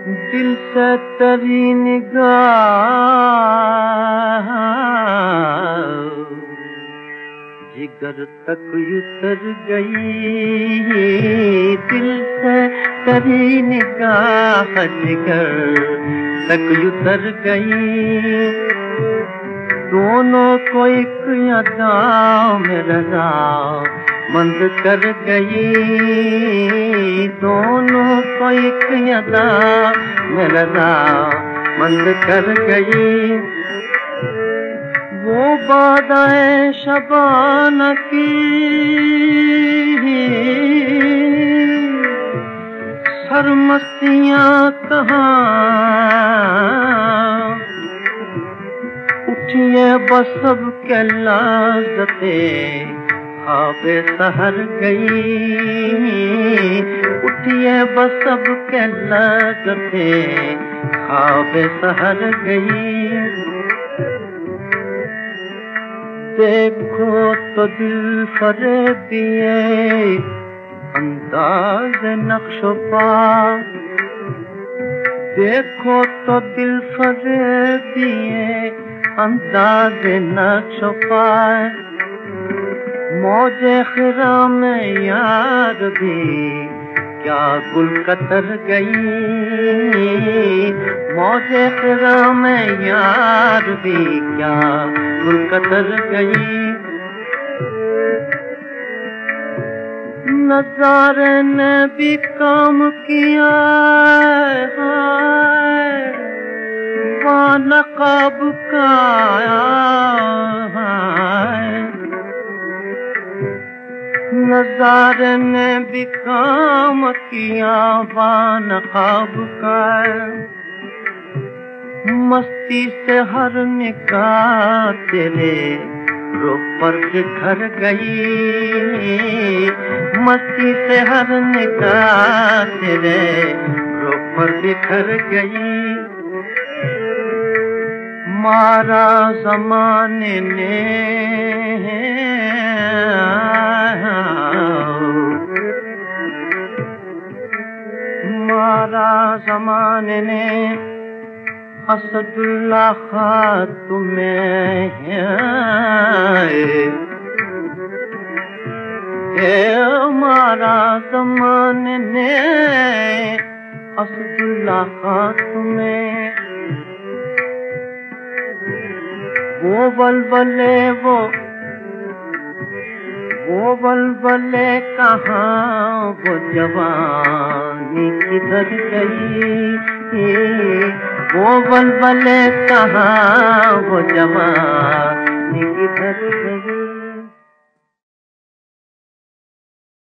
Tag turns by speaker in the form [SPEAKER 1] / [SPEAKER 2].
[SPEAKER 1] दिल से तेरी निगाह जिगर तक उतर गई। दिल से तेरी निगाह जिगर तक उतर गई। दोनों को एक अदा में रजा मंद कर गई। दोनों को एक अदा में रजा मंद कर गई। वो बादाए शबाना की सरमस्तियाँ कहाँ उठिए बस सब के लाज़ते ख्वाबे सहर गई। उठिए बस सब के लाज़ते ख्वाबे सहर गई। देखो तो दिल फरेबिए अंदाज नक्शोपा। देखो तो दिल फरेबिए अंदाज नक्शोपा। मौजे खिरा में यार भी क्या गुल कतर गई। मौजे खिरा में यार भी क्या गुल कतर गई। नज़ारे ने भी काम किया वहाँ नक़ाब का नज़ारे ने भी काम किया वहाँ नक़ाब का। मस्ती से हर निगाह तेरे रुख पर बिखर गई। मस्ती से हर निगाह तेरे रुख पर बिखर गई। मारा ज़माने ने मारा ज़माने ने असदुल्लाह खां तुम्हें मारा ज़माने ने असदुल्लाह खां तुम्हें। वो बलबले वो बलबले कहाँ वो जवानी किधर गई। वो बलबले कहाँ वो जवानी